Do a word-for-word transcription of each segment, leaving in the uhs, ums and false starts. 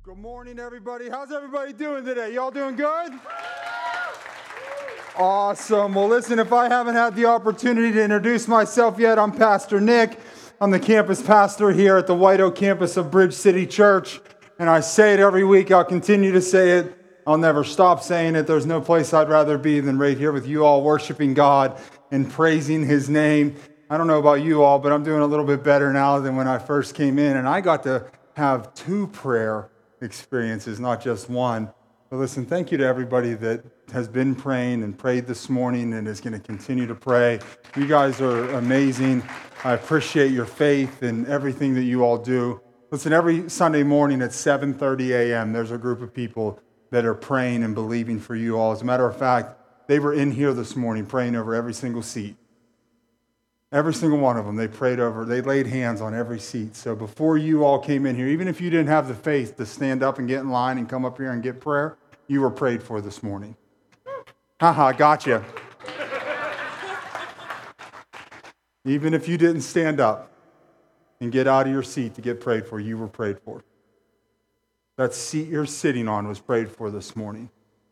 Good morning, everybody. How's everybody doing today? Y'all doing good? Awesome. Well, listen, if I haven't had the opportunity to introduce myself yet, I'm Pastor Nick. I'm the campus pastor here at the White Oak campus of Bridge City Church. And I say it every week. I'll continue to say it. I'll never stop saying it. There's no place I'd rather be than right here with you all, worshiping God and praising His name. I don't know about you all, but I'm doing a little bit better now than when I first came in. And I got to have two prayer experiences, not just one. But listen, thank you to everybody that has been praying and prayed this morning and is going to continue to pray. You guys are amazing. I appreciate your faith and everything that you all do. Listen, every Sunday morning at seven thirty a.m., there's a group of people that are praying and believing for you all. As a matter of fact, they were in here this morning praying over every single seat. Every single one of them, they prayed over, they laid hands on every seat. So before you all came in here, even if you didn't have the faith to stand up and get in line and come up here and get prayer, you were prayed for this morning. Haha, gotcha. Even if you didn't stand up and get out of your seat to get prayed for, you were prayed for. That seat you're sitting on was prayed for this morning.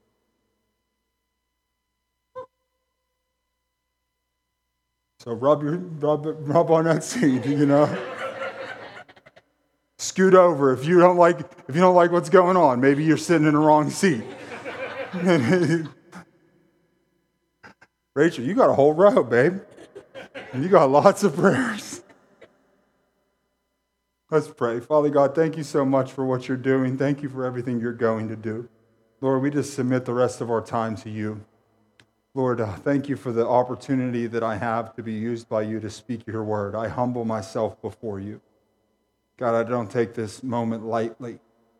So rub your rub rub on that seat, you know. Scoot over if you don't like if you don't like what's going on. Maybe you're sitting in the wrong seat. Rachel, you got a whole row, babe. You got lots of prayers. Let's pray. Father God, thank you so much for what you're doing. Thank you for everything you're going to do. Lord, we just submit the rest of our time to you. Lord, uh, thank you for the opportunity that I have to be used by you to speak your word. I humble myself before you. God, I don't take this moment lightly.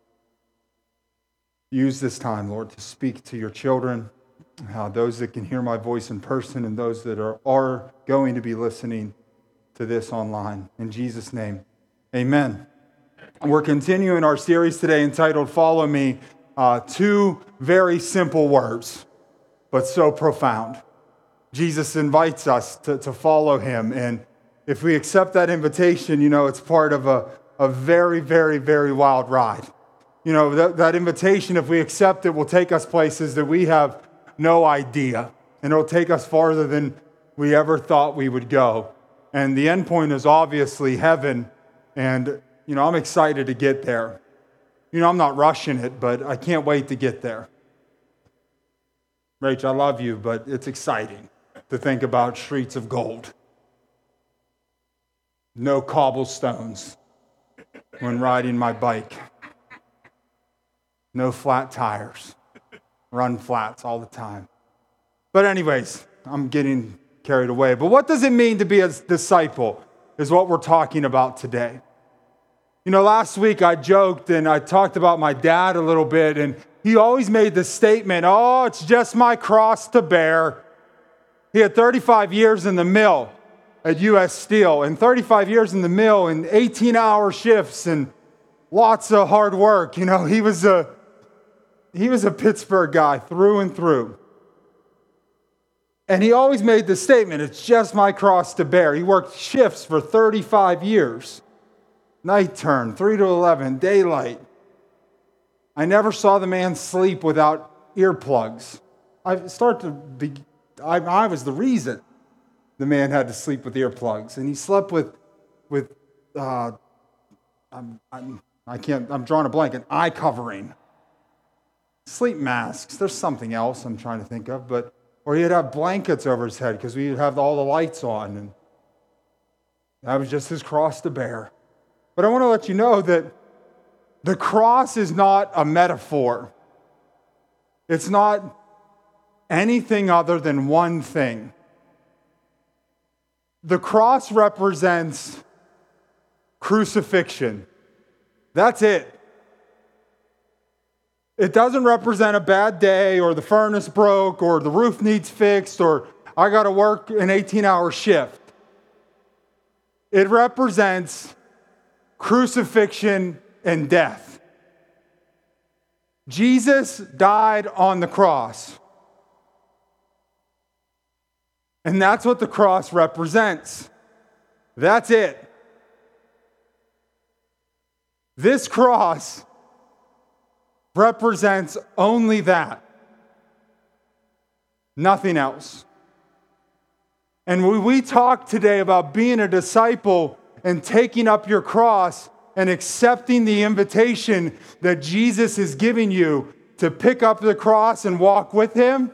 Use this time, Lord, to speak to your children, uh, those that can hear my voice in person and those that are, are going to be listening to this online. In Jesus' name, amen. We're continuing our series today entitled Follow Me. Uh, two very simple words, but so profound. Jesus invites us to, to follow him. And if we accept that invitation, you know, it's part of a, a very, very, very wild ride. You know, that, that invitation, if we accept it, will take us places that we have no idea. And it'll take us farther than we ever thought we would go. And the end point is obviously heaven. And, you know, I'm excited to get there. You know, I'm not rushing it, but I can't wait to get there. Rach, I love you, but it's exciting to think about streets of gold. No cobblestones when riding my bike. No flat tires. Run flats all the time. But anyways, I'm getting carried away. But what does it mean to be a disciple is what we're talking about today. You know, last week I joked and I talked about my dad a little bit, and he always made the statement, oh, it's just my cross to bear. He had thirty-five years in the mill at U S Steel, and thirty-five years in the mill and eighteen-hour shifts and lots of hard work. You know, he was a he was a Pittsburgh guy through and through. And he always made the statement, it's just my cross to bear. He worked shifts for thirty-five years. Night turn, three to eleven, daylight. I never saw the man sleep without earplugs. I start to be, I, I was the reason the man had to sleep with earplugs, and he slept with, with, uh, I'm, I'm, I can't, I'm drawing a blank, an eye covering, sleep masks. There's something else I'm trying to think of, but or he'd have blankets over his head because we'd have all the lights on, and that was just his cross to bear. But I want to let you know that the cross is not a metaphor. It's not anything other than one thing. The cross represents crucifixion. That's it. It doesn't represent a bad day or the furnace broke or the roof needs fixed or I got to work an eighteen-hour shift. It represents crucifixion and death. Jesus died on the cross. And that's what the cross represents. That's it. This cross represents only that, nothing else. And when we talk today about being a disciple and taking up your cross and accepting the invitation that Jesus is giving you to pick up the cross and walk with him,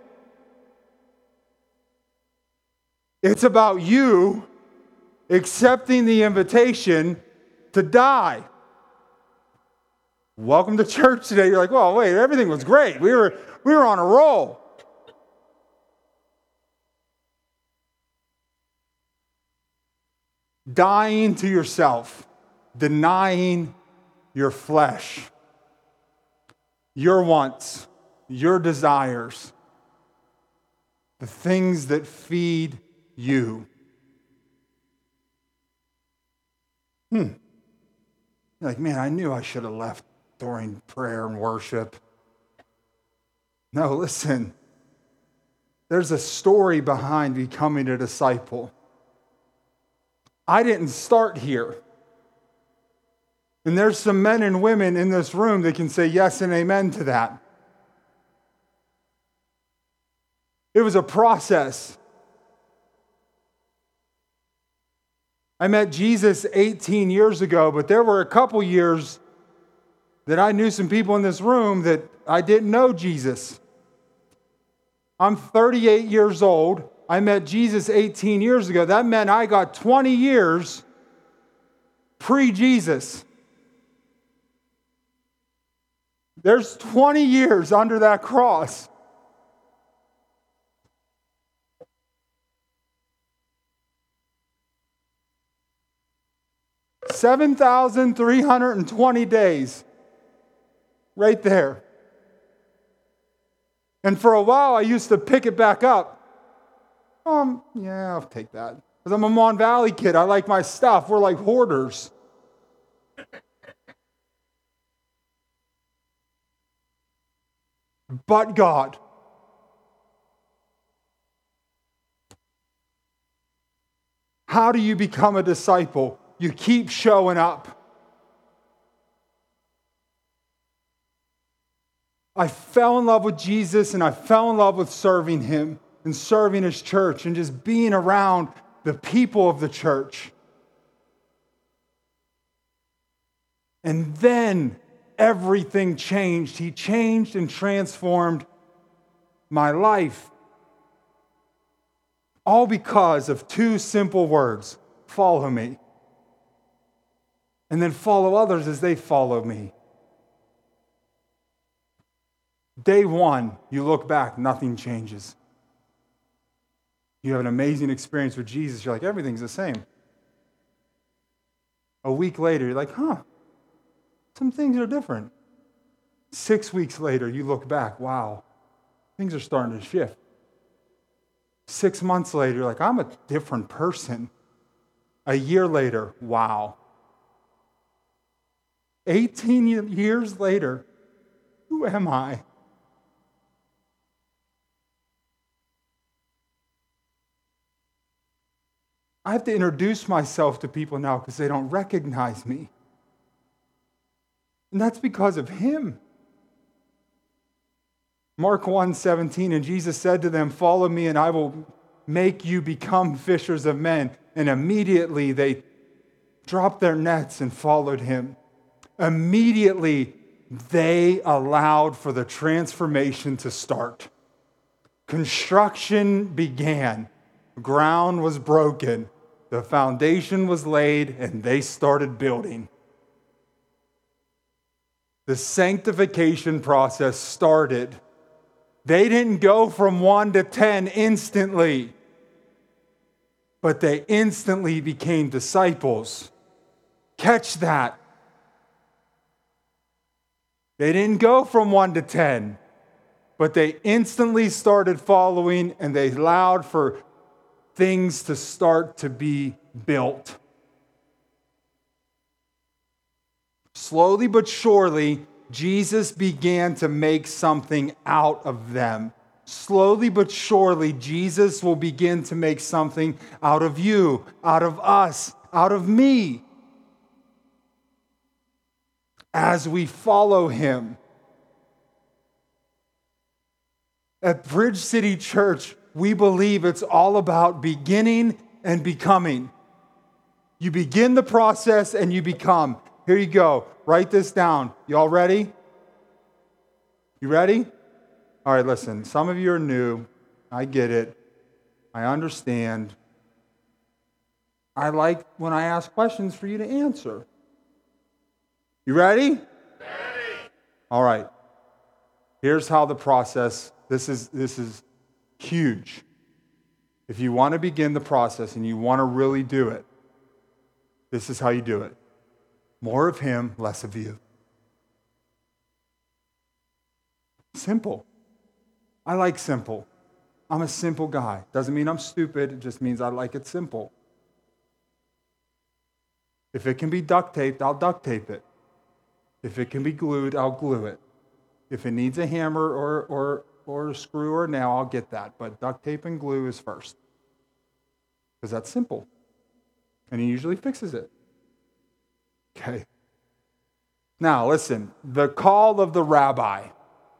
it's about you accepting the invitation to die. Welcome to church today. You're like, well, wait, everything was great. We were, we were on a roll. Dying to yourself, denying your flesh, your wants, your desires, the things that feed you. Hmm. You're like, man, I knew I should have left during prayer and worship. No, listen. There's a story behind becoming a disciple. I didn't start here. And there's some men and women in this room that can say yes and amen to that. It was a process. I met Jesus eighteen years ago, but there were a couple years that I knew some people in this room that I didn't know Jesus. I'm thirty-eight years old. I met Jesus eighteen years ago. That meant I got twenty years pre-Jesus. There's twenty years under that cross. seven thousand three hundred twenty days. Right there. And for a while, I used to pick it back up. Um, yeah, I'll take that. Because I'm a Mon Valley kid. I like my stuff. We're like hoarders. But God. How do you become a disciple? You keep showing up. I fell in love with Jesus and I fell in love with serving him and serving his church and just being around the people of the church. And then everything changed. He changed and transformed my life. All because of two simple words. Follow me. And then follow others as they follow me. Day one, you look back, nothing changes. You have an amazing experience with Jesus. You're like, everything's the same. A week later, you're like, huh, some things are different. Six weeks later, you look back, wow, things are starting to shift. Six months later, you're like, I'm a different person. A year later, wow. eighteen years later, who am I? I have to introduce myself to people now because they don't recognize me. And that's because of him. Mark one seventeen, and Jesus said to them, follow me and I will make you become fishers of men. And immediately they dropped their nets and followed him. Immediately they allowed for the transformation to start. Construction began. Ground was broken. The foundation was laid, and they started building. The sanctification process started. They didn't go from one to ten instantly, but they instantly became disciples. Catch that. They didn't go from one to ten, but they instantly started following, and they allowed for things to start to be built. Slowly but surely, Jesus began to make something out of them. Slowly but surely, Jesus will begin to make something out of you, out of us, out of me. As we follow him, At Bridge City Church, we believe it's all about beginning and becoming. You begin the process and you become. Here you go. Write this down. You all ready? You ready? All right, listen. Some of you are new. I get it. I understand. I like when I ask questions for you to answer. You ready? Ready. All right. Here's how the process, this is this is huge. If you want to begin the process and you want to really do it, this is how you do it. More of him, less of you. Simple. I like simple. I'm a simple guy. Doesn't mean I'm stupid. It just means I like it simple. If it can be duct taped, I'll duct tape it. If it can be glued, I'll glue it. If it needs a hammer or, or, or a screw or a nail, I'll get that. But duct tape and glue is first. Because that's simple. And he usually fixes it. Okay. Now, listen. The call of the rabbi.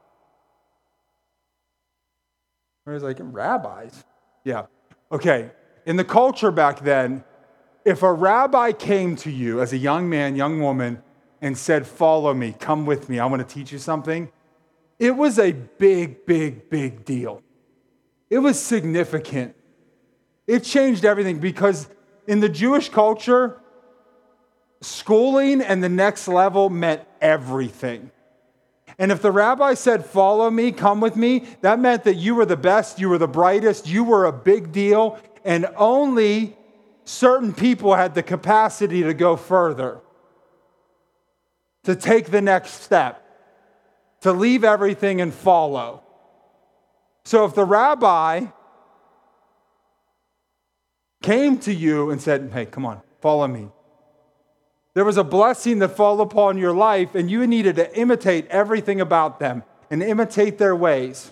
Where's like, rabbis? Yeah. Okay. In the culture back then, if a rabbi came to you as a young man, young woman, and said, follow me, come with me, I want to teach you something, it was a big, big, big deal. It was significant. It changed everything because in the Jewish culture, schooling and the next level meant everything. And if the rabbi said, follow me, come with me, that meant that you were the best, you were the brightest, you were a big deal, and only certain people had the capacity to go further, to take the next step, to leave everything and follow. So if the rabbi came to you and said, hey, come on, follow me, there was a blessing that fell upon your life, and you needed to imitate everything about them and imitate their ways.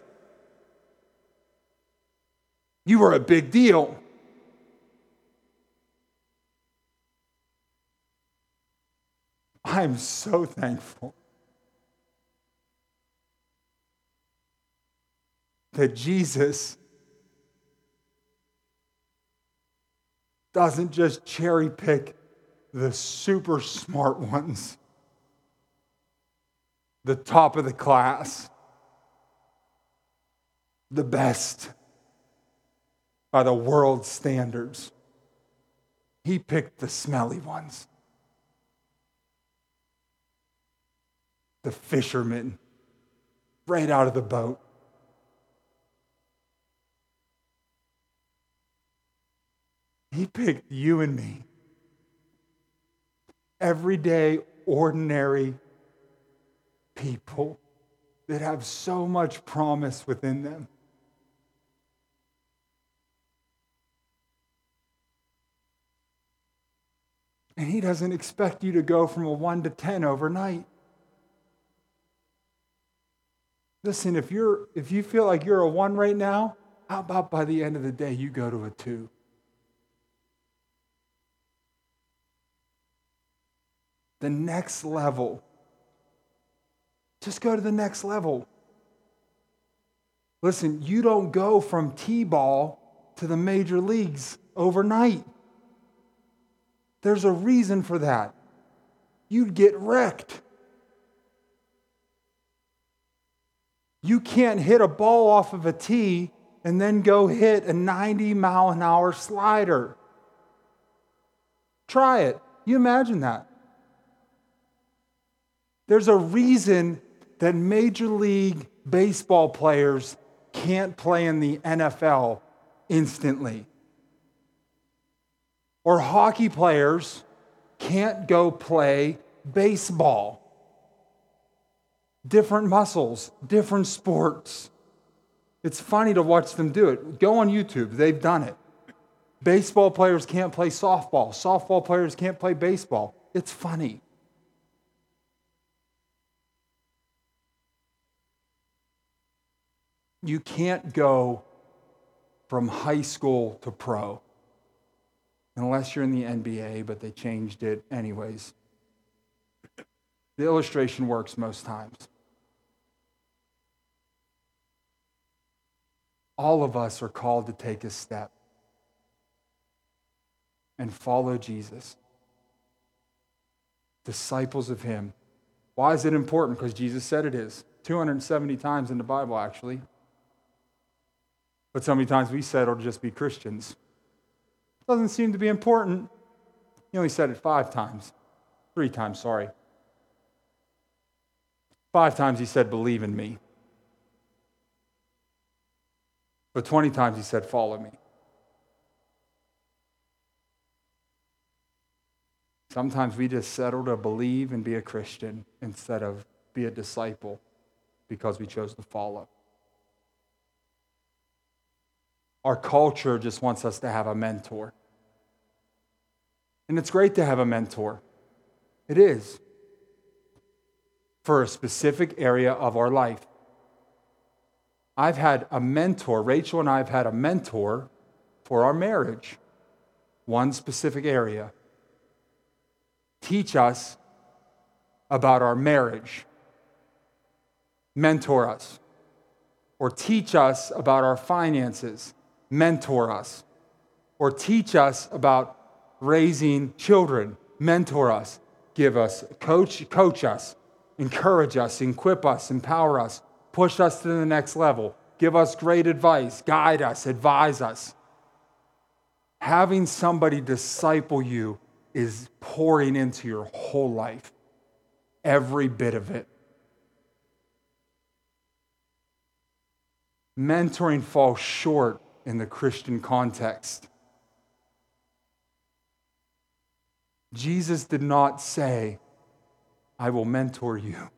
You were a big deal. I'm so thankful that Jesus doesn't just cherry pick the super smart ones, the top of the class, the best by the world's standards. He picked the smelly ones, the fishermen, right out of the boat. He picked you and me. Everyday, ordinary people that have so much promise within them. And he doesn't expect you to go from a one to ten overnight. Listen, if you're if you feel like you're a one right now, how about by the end of the day you go to a two? The next level. Just go to the next level. Listen, you don't go from T-ball to the major leagues overnight. There's a reason for that. You'd get wrecked. You can't hit a ball off of a tee and then go hit a ninety mile an hour slider. Try it. You imagine that. There's a reason that Major League Baseball players can't play in the N F L instantly. Or hockey players can't go play baseball. Different muscles, different sports. It's funny to watch them do it. Go on YouTube, they've done it. Baseball players can't play softball. Softball players can't play baseball. It's funny. You can't go from high school to pro unless you're in the N B A, but they changed it anyways. The illustration works most times. All of us are called to take a step and follow Jesus. Disciples of him. Why is it important? Because Jesus said it is. two hundred seventy times in the Bible, actually. But so many times we settle to just be Christians. Doesn't seem to be important. He only said it five times. Three times, sorry. Five times he said, believe in me. But twenty times he said, follow me. Sometimes we just settle to believe and be a Christian instead of be a disciple because we chose to follow. Our culture just wants us to have a mentor. And it's great to have a mentor. It is. For a specific area of our life. I've had a mentor, Rachel and I have had a mentor for our marriage. One specific area. Teach us about our marriage. Mentor us. Or teach us about our finances. Mentor us. Or teach us about raising children. Mentor us. Give us, coach, coach us. Encourage us, equip us, empower us. Push us to the next level. Give us great advice. Guide us. Advise us. Having somebody disciple you is pouring into your whole life. Every bit of it. Mentoring falls short in the Christian context. Jesus did not say, I will mentor you.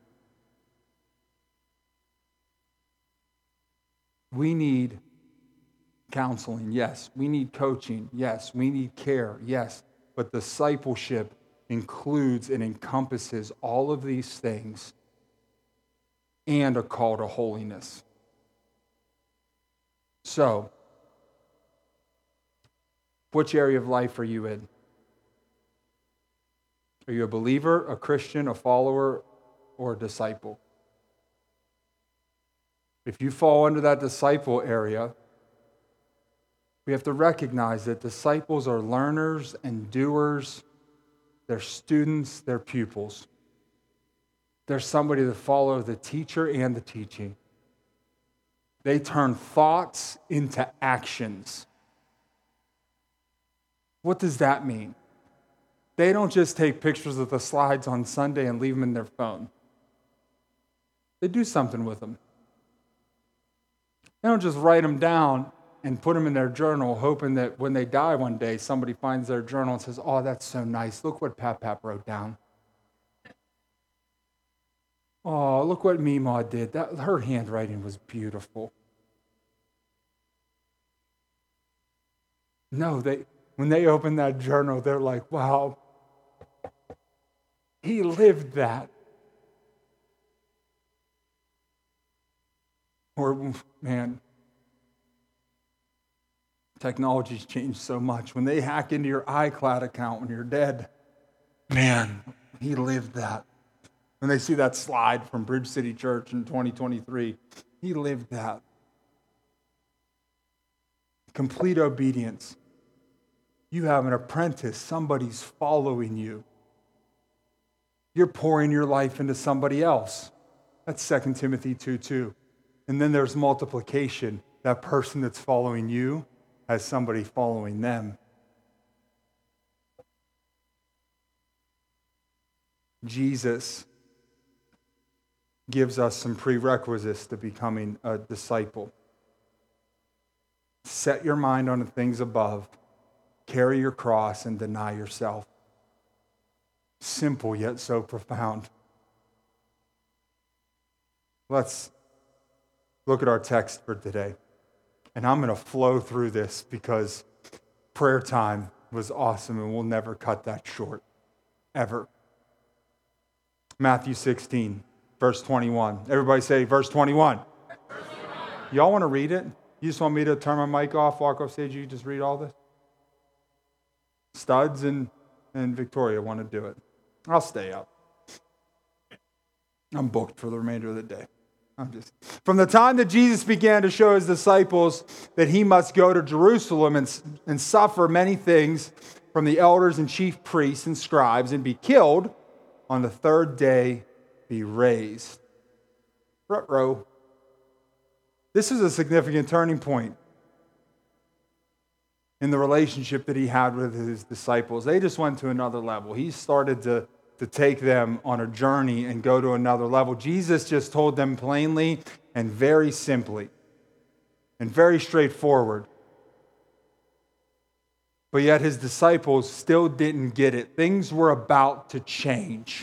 We need counseling, yes. We need coaching, yes. We need care, yes. But discipleship includes and encompasses all of these things and a call to holiness. So, which area of life are you in? Are you a believer, a Christian, a follower, or a disciple? If you fall under that disciple area, we have to recognize that disciples are learners and doers. They're students, they're pupils. They're somebody that follows the teacher and the teaching. They turn thoughts into actions. What does that mean? They don't just take pictures of the slides on Sunday and leave them in their phone. They do something with them. They don't just write them down and put them in their journal, hoping that when they die one day, somebody finds their journal and says, oh, that's so nice. Look what Pap Pap wrote down. Oh, look what Meemaw did. That, her handwriting was beautiful. No, they when they open that journal, they're like, wow, he lived that. Or, man, technology's changed so much. When they hack into your iCloud account when you're dead, man, he lived that. When they see that slide from Bridge City Church in twenty twenty-three, he lived that. Complete obedience. You have an apprentice. Somebody's following you. You're pouring your life into somebody else. That's Second Timothy two two. And then there's multiplication. That person that's following you has somebody following them. Jesus gives us some prerequisites to becoming a disciple. Set your mind on the things above. Carry your cross and deny yourself. Simple yet so profound. Let's look at our text for today. And I'm going to flow through this because prayer time was awesome and we'll never cut that short. Ever. Matthew sixteen, verse twenty-one. Everybody say verse twenty-one. Verse twenty-one. Y'all want to read it? You just want me to turn my mic off, walk off stage, you just read all this? Studs and, and Victoria want to do it. I'll stay up. I'm booked for the remainder of the day. I'm just from the time that Jesus began to show his disciples that he must go to Jerusalem and, and suffer many things from the elders and chief priests and scribes and be killed, on the third day be raised. Ruh-roh. This is a significant turning point in the relationship that he had with his disciples. They just went to another level. He started to, to take them on a journey and go to another level. Jesus just told them plainly and very simply and very straightforward. But yet his disciples still didn't get it. Things were about to change.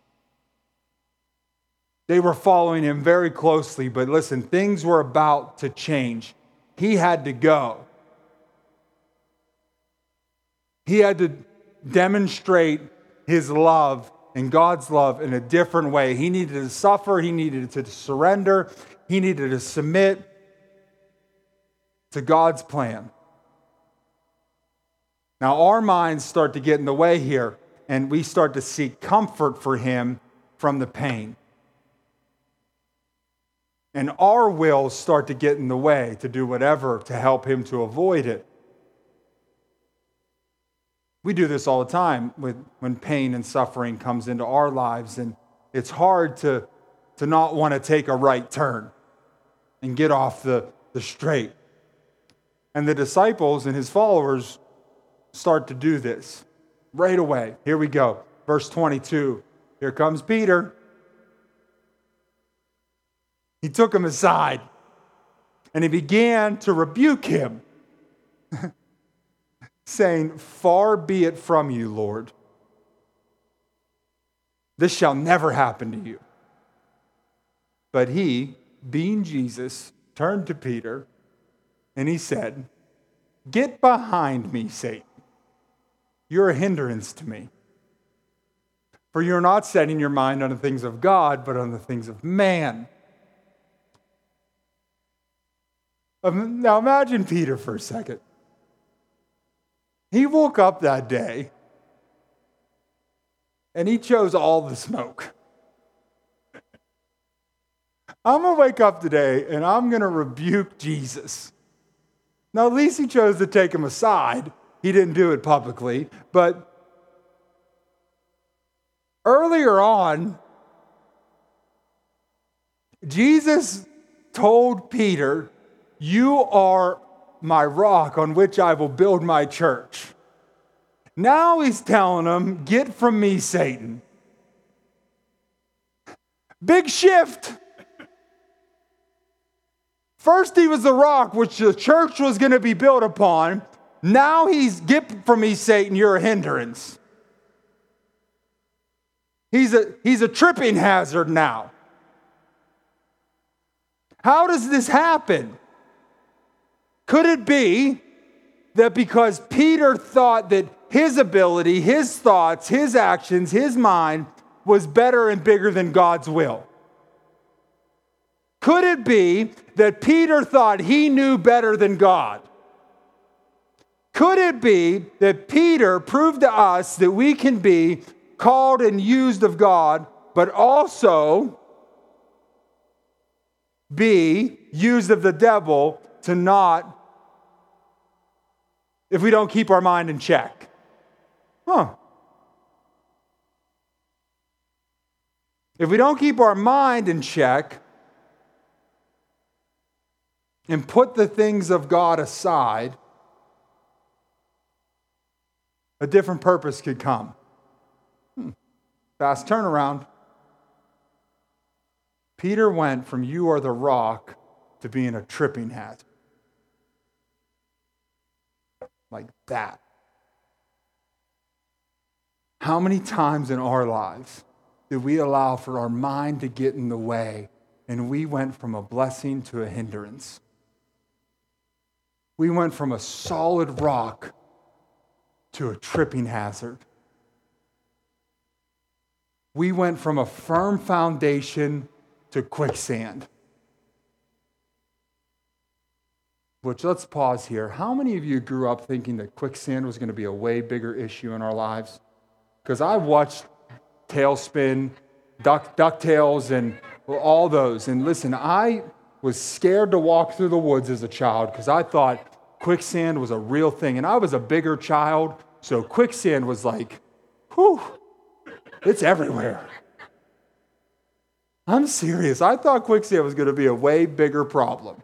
They were following him very closely, but listen, things were about to change. He had to go. He had to demonstrate his love and God's love in a different way. He needed to suffer. He needed to surrender. He needed to submit to God's plan. Now, our minds start to get in the way here, and we start to seek comfort for him from the pain. And our wills start to get in the way to do whatever to help him to avoid it. We do this all the time with, when pain and suffering comes into our lives, and it's hard to, to not want to take a right turn and get off the, the straight. And the disciples and his followers start to do this right away. Here we go. Verse twenty-two. Here comes Peter. He took him aside and he began to rebuke him, saying, "Far be it from you, Lord. This shall never happen to you." But he, being Jesus, turned to Peter and he said, "Get behind me, Satan. You're a hindrance to me. For you're not setting your mind on the things of God, but on the things of man." Now imagine Peter for a second. He woke up that day and he chose all the smoke. I'm going to wake up today and I'm going to rebuke Jesus. Now, at least he chose to take him aside. He didn't do it publicly. But earlier on, Jesus told Peter, "You are my rock on which I will build my church." Now he's telling him, "Get from me, Satan." Big shift. First he was the rock which the church was going to be built upon. Now he's, "Get from me, Satan, you're a hindrance." He's a, he's a tripping hazard now. How does this happen? Could it be that because Peter thought that his ability, his thoughts, his actions, his mind was better and bigger than God's will? Could it be that Peter thought he knew better than God? Could it be that Peter proved to us that we can be called and used of God, but also be used of the devil to not, if we don't keep our mind in check? Huh. If we don't keep our mind in check and put the things of God aside, a different purpose could come. Hmm. Fast turnaround. Peter went from "you are the rock" to being a tripping hazard. Like that. How many times in our lives did we allow for our mind to get in the way and we went from a blessing to a hindrance? We went from a solid rock to a tripping hazard. We went from a firm foundation to quicksand. Which, let's pause here. How many of you grew up thinking that quicksand was going to be a way bigger issue in our lives? Because I watched Tailspin, Duck, DuckTales, and Well, all those. And listen, I was scared to walk through the woods as a child because I thought quicksand was a real thing. And I was a bigger child, so quicksand was like, whew, it's everywhere. I'm serious. I thought quicksand was going to be a way bigger problem.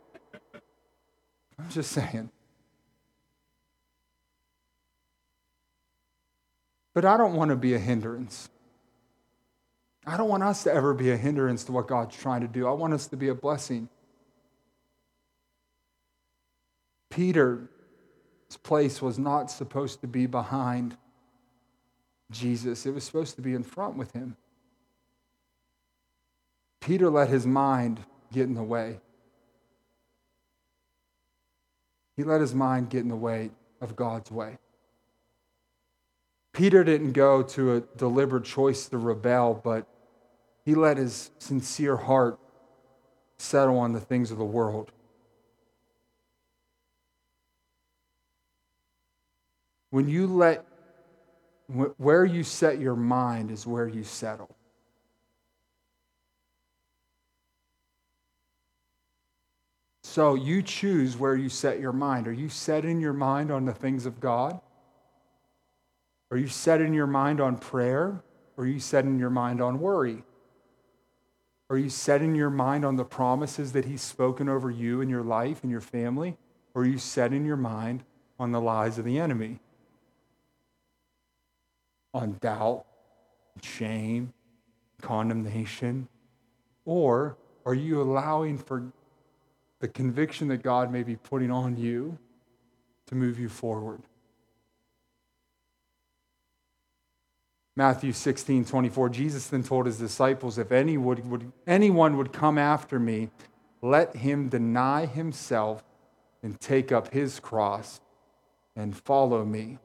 I'm just saying. But I don't want to be a hindrance. I don't want us to ever be a hindrance to what God's trying to do. I want us to be a blessing. Peter's place was not supposed to be behind Jesus. It was supposed to be in front with him. Peter let his mind get in the way. He let his mind get in the way of God's way. Peter didn't go to a deliberate choice to rebel, but he let his sincere heart settle on the things of the world. When you let, where you set your mind is where you settle. So you choose where you set your mind. Are you setting your mind on the things of God? Are you setting your mind on prayer? Or are you setting your mind on worry? Are you setting your mind on the promises that He's spoken over you and your life and your family? Or are you setting your mind on the lies of the enemy? On doubt, shame, condemnation? Or are you allowing for the conviction that God may be putting on you to move you forward? Matthew sixteen twenty-four, Jesus then told his disciples, if any would, would, anyone would come after me, let him deny himself and take up his cross and follow me.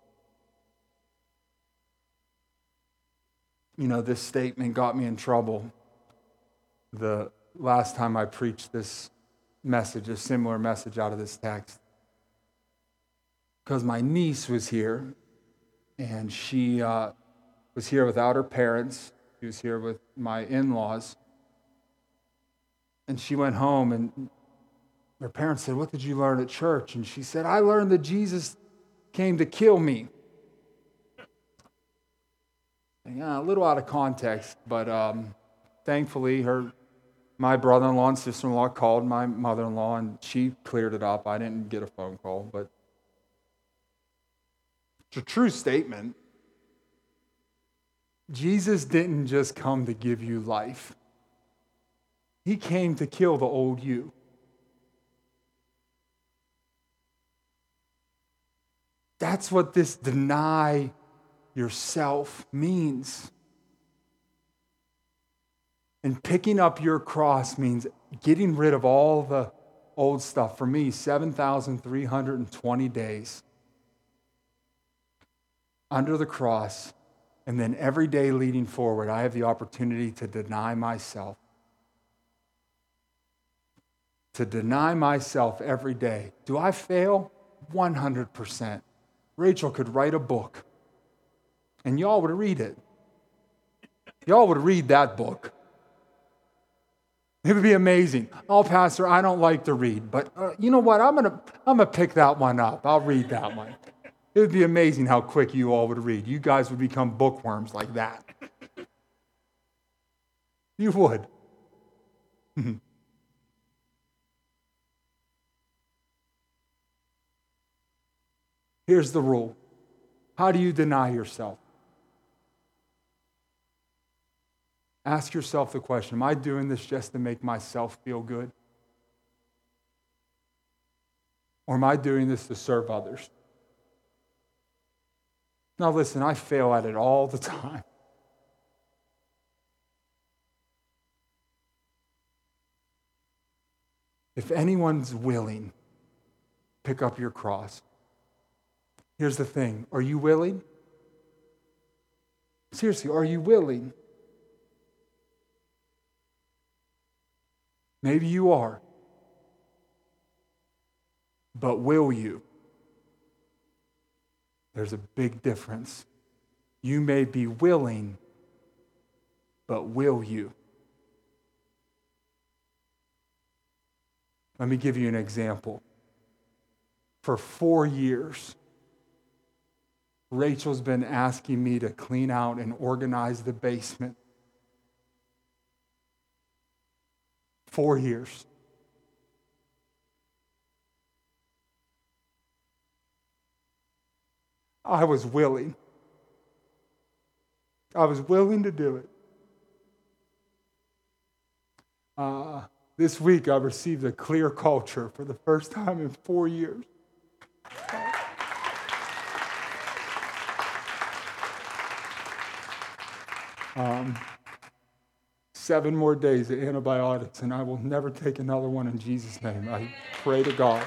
You know, this statement got me in trouble the last time I preached this message, a similar message out of this text. Because my niece was here, and she uh, was here without her parents. She was here with my in-laws. And she went home, and her parents said, what did you learn at church? And she said, I learned that Jesus came to kill me. Yeah, a little out of context, but um, thankfully her, my brother-in-law and sister-in-law called my mother-in-law, and she cleared it up. I didn't get a phone call, but it's a true statement. Jesus didn't just come to give you life. He came to kill the old you. That's what this deny yourself means. And picking up your cross means getting rid of all the old stuff. For me, seven thousand three hundred twenty days under the cross, and then every day leading forward, I have the opportunity to deny myself. To deny myself every day. Do I fail? one hundred percent. Rachel could write a book, and y'all would read it. Y'all would read that book. It would be amazing. Oh, Pastor, I don't like to read, but uh, you know what? I'm gonna I'm gonna pick that one up. I'll read that one. It would be amazing how quick you all would read. You guys would become bookworms like that. You would. Here's the rule. How do you deny yourself? Ask yourself the question, am I doing this just to make myself feel good? Or am I doing this to serve others? Now listen, I fail at it all the time. If anyone's willing, pick up your cross. Here's the thing, are you willing? Seriously, are you willing? Maybe you are. But will you? There's a big difference. You may be willing, but will you? Let me give you an example. For four years, Rachel's been asking me to clean out and organize the basement. Four years. I was willing. I was willing to do it. Uh, this week, I received a clear culture for the first time in four years. Um, seven more days of antibiotics, and I will never take another one in Jesus' name. I pray to God.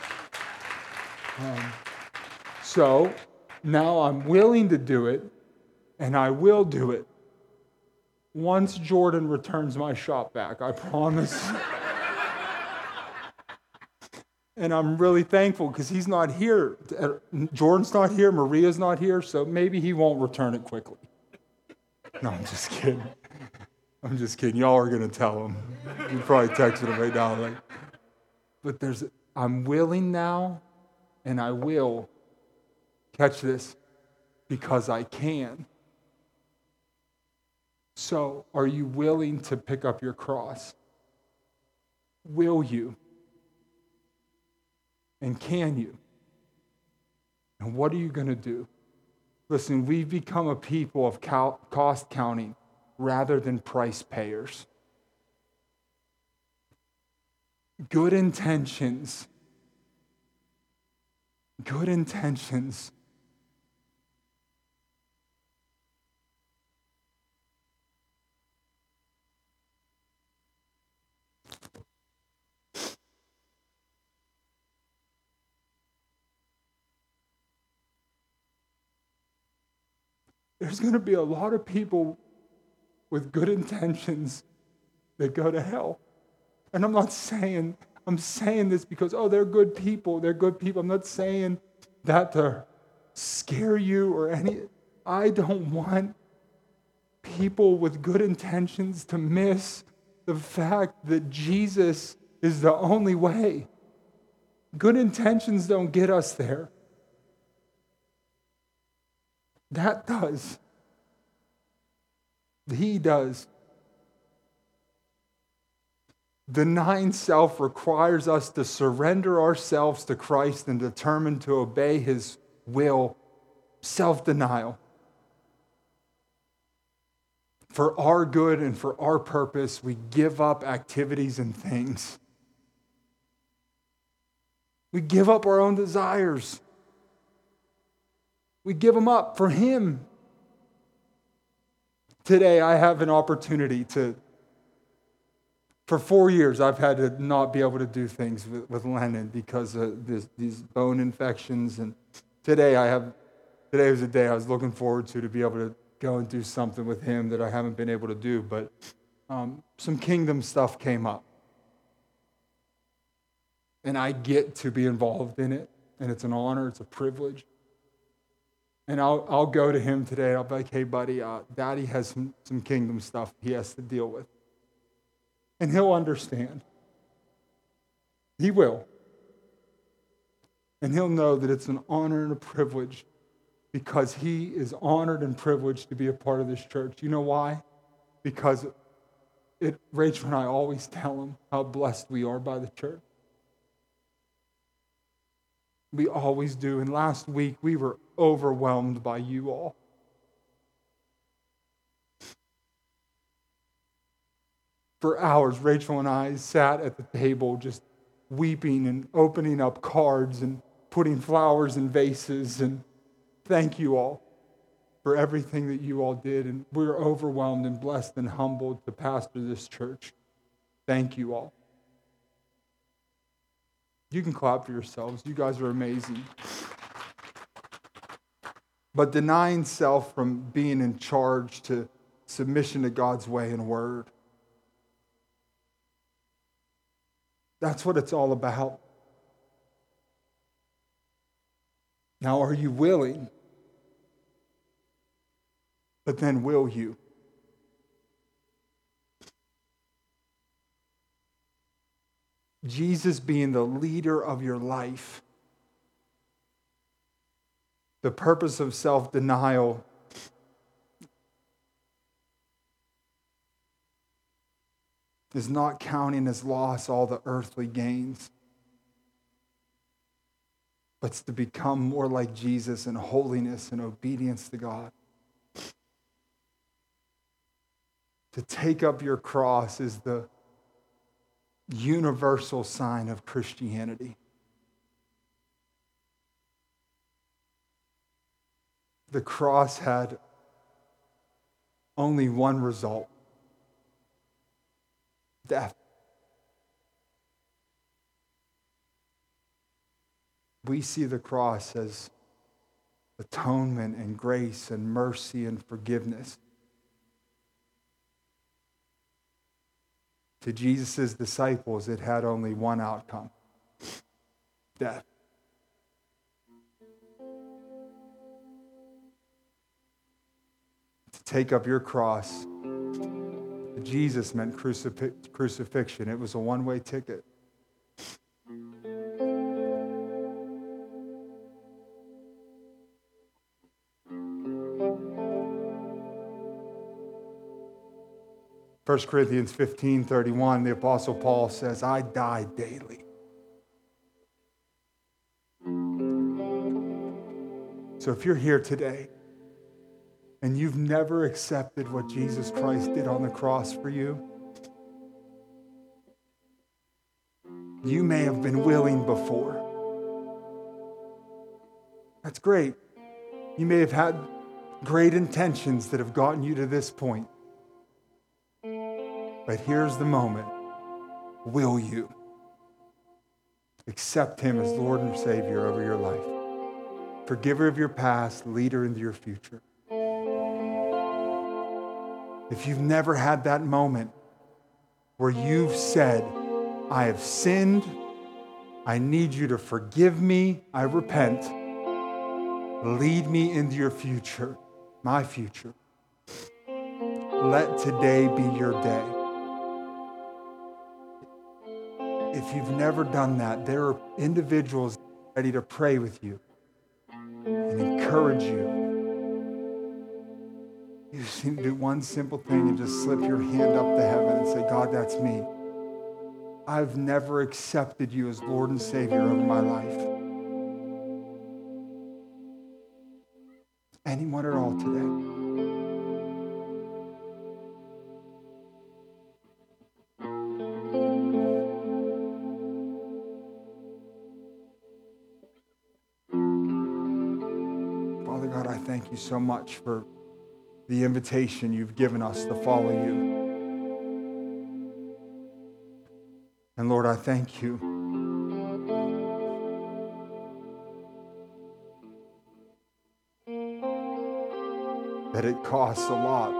Um, so now I'm willing to do it, and I will do it once Jordan returns my shop back, I promise. And I'm really thankful because he's not here. Jordan's not here, Maria's not here, so maybe he won't return it quickly. No, I'm just kidding. I'm just kidding. Y'all are going to tell him. You probably texted him right now. Like, but there's, I'm willing now, and I will catch this because I can. So, are you willing to pick up your cross? Will you? And can you? And what are you going to do? Listen, we've become a people of cost counting rather than price payers. Good intentions. Good intentions. There's going to be a lot of people with good intentions that go to hell. And I'm not saying, I'm saying this because, oh, they're good people, they're good people. I'm not saying that to scare you or any. I don't want people with good intentions to miss the fact that Jesus is the only way. Good intentions don't get us there. That does. He does. Denying self requires us to surrender ourselves to Christ and determine to obey His will, self-denial. For our good and for our purpose, we give up activities and things. We give up our own desires. We give them up for Him. Today, I have an opportunity to, for four years, I've had to not be able to do things with, with Lennon because of this, these bone infections. And today, I have, today was a day I was looking forward to, to be able to go and do something with him that I haven't been able to do. But um, some kingdom stuff came up. And I get to be involved in it. And it's an honor, it's a privilege. And I'll I'll go to him today. I'll be like, hey, buddy, uh, Daddy has some, some kingdom stuff he has to deal with. And he'll understand. He will. And he'll know that it's an honor and a privilege because he is honored and privileged to be a part of this church. You know why? Because it, Rachel and I always tell him how blessed we are by the church. We always do. And last week, we were overwhelmed by you all. For hours, Rachel and I sat at the table just weeping and opening up cards and putting flowers in vases. And thank you all for everything that you all did. And we're overwhelmed and blessed and humbled to pastor this church. Thank you all. You can clap for yourselves. You guys are amazing. But denying self from being in charge to submission to God's way and word. That's what it's all about. Now, are you willing? But then will you? Jesus being the leader of your life. The purpose of self-denial is not counting as loss all the earthly gains, but it's to become more like Jesus in holiness and obedience to God. To take up your cross is the universal sign of Christianity. The cross had only one result: death. We see the cross as atonement and grace and mercy and forgiveness. To Jesus' disciples, it had only one outcome: death. To take up your cross, to Jesus meant crucif- crucifixion. It was a one-way ticket. First Corinthians fifteen thirty-one, the Apostle Paul says, I die daily. So if you're here today and you've never accepted what Jesus Christ did on the cross for you, you may have been willing before. That's great. You may have had great intentions that have gotten you to this point. But here's the moment. Will you accept him as Lord and Savior over your life? Forgiver of your past, leader into your future. If you've never had that moment where you've said, I have sinned, I need you to forgive me, I repent, lead me into your future, my future. Let today be your day. If you've never done that, there are individuals ready to pray with you and encourage you. You just need to do one simple thing and just slip your hand up to heaven and say, God, that's me. I've never accepted you as Lord and Savior over my life. Anyone at all today? God, I thank you so much for the invitation you've given us to follow you. And Lord, I thank you that it costs a lot.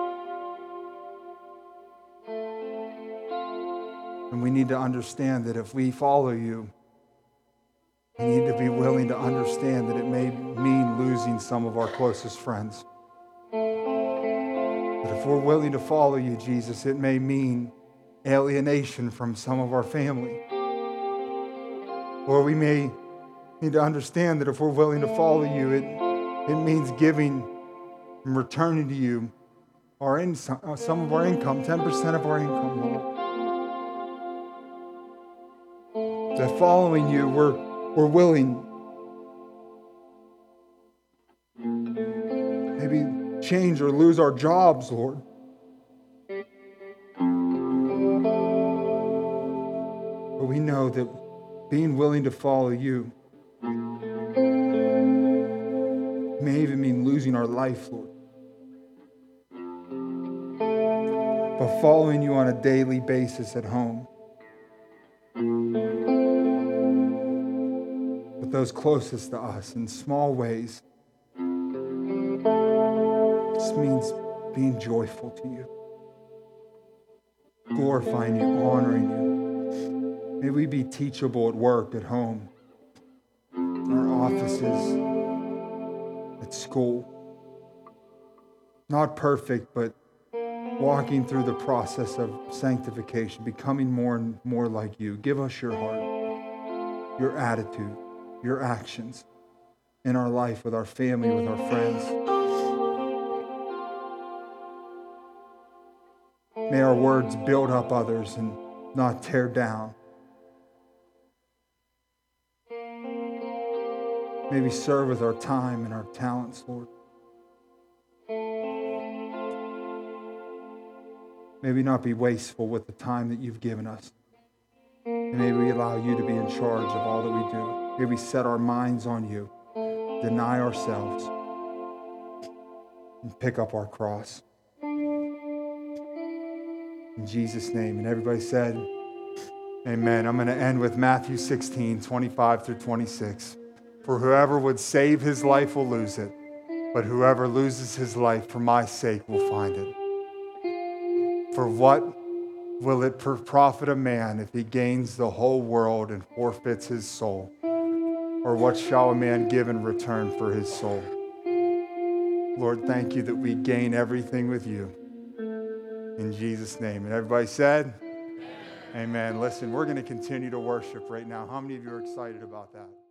And we need to understand that if we follow you, we need to be willing to understand that it may mean losing some of our closest friends. But if we're willing to follow you, Jesus, it may mean alienation from some of our family. Or we may need to understand that if we're willing to follow you, it, it means giving and returning to you our in, some of our income, ten percent of our income, Lord. That following you, we're We're willing, maybe change or lose our jobs, Lord. But we know that being willing to follow you may even mean losing our life, Lord. But following you on a daily basis at home, with those closest to us in small ways, this means being joyful to you, glorifying you, honoring you. May we be teachable at work, at home, in our offices, at school. Not perfect, but walking through the process of sanctification, becoming more and more like you. Give us your heart, your attitude, your actions in our life, with our family, with our friends. May our words build up others and not tear down. May we serve with our time and our talents, Lord. May we not be wasteful with the time that you've given us. And may we allow you to be in charge of all that we do. May we set our minds on you, deny ourselves, and pick up our cross. In Jesus' name. And everybody said, amen. I'm going to end with Matthew sixteen, twenty-five through twenty-six. For whoever would save his life will lose it, but whoever loses his life for my sake will find it. For what will it profit a man if he gains the whole world and forfeits his soul? Or what shall a man give in return for his soul? Lord, thank you that we gain everything with you. In Jesus' name. And everybody said, amen. Amen. Listen, we're going to continue to worship right now. How many of you are excited about that?